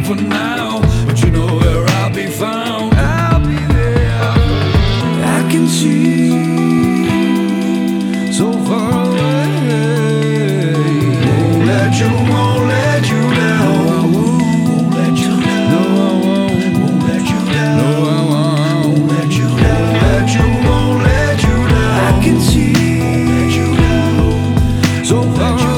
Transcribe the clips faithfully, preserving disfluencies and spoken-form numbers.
for now, but you know where I'll be found. I'll be there. I can see so far away. Won't let you, won't let you down. Won't let you down. No, I won't. Won't let you down. No, I won't. Won't let you down. Won't let you, won't let you down. I can see. Won't let you down. So far away.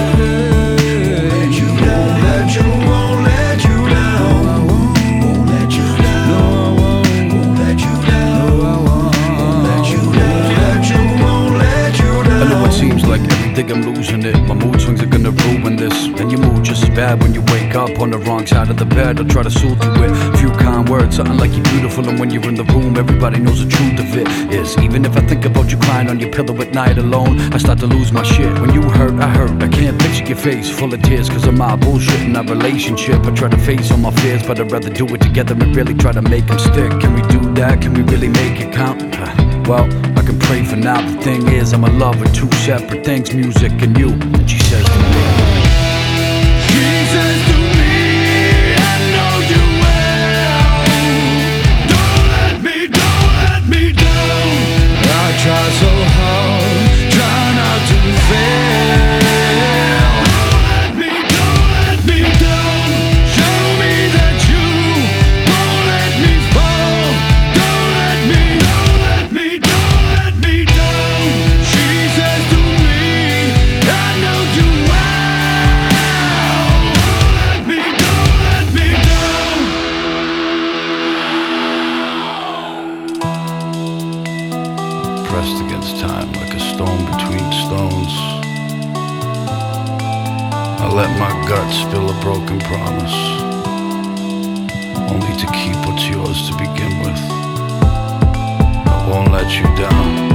Think I'm losing it, my mood swings are gonna ruin this. And your mood just as bad when you wake up on the wrong side of the bed. I'll try to soothe you with a few kind words, something like you're beautiful. And when you're in the room, everybody knows the truth of it is, even if I think about you crying on your pillow at night alone, I start to lose my shit. When you hurt, I hurt, I can't picture your face full of tears cause of my bullshit in our relationship. I try to face all my fears, but I'd rather do it together and really try to make them stick. Can we do that? Can we really make it count? Well, I can pray for now. The thing is, I'm in love with two separate things, music and you. And she says to me, She says to me, I know you well. Don't let me, don't let me down. I try so hard, try not to fail. Don't let me, don't let me down. Show me that you won't let me fall. Don't let me, don't let me, don't let me down. She says to me, I know you well. Don't let me, don't let me down. pressed against time like a stone between stones. I let my gut spill a broken promise, only to keep what's yours to begin with. I won't let you down.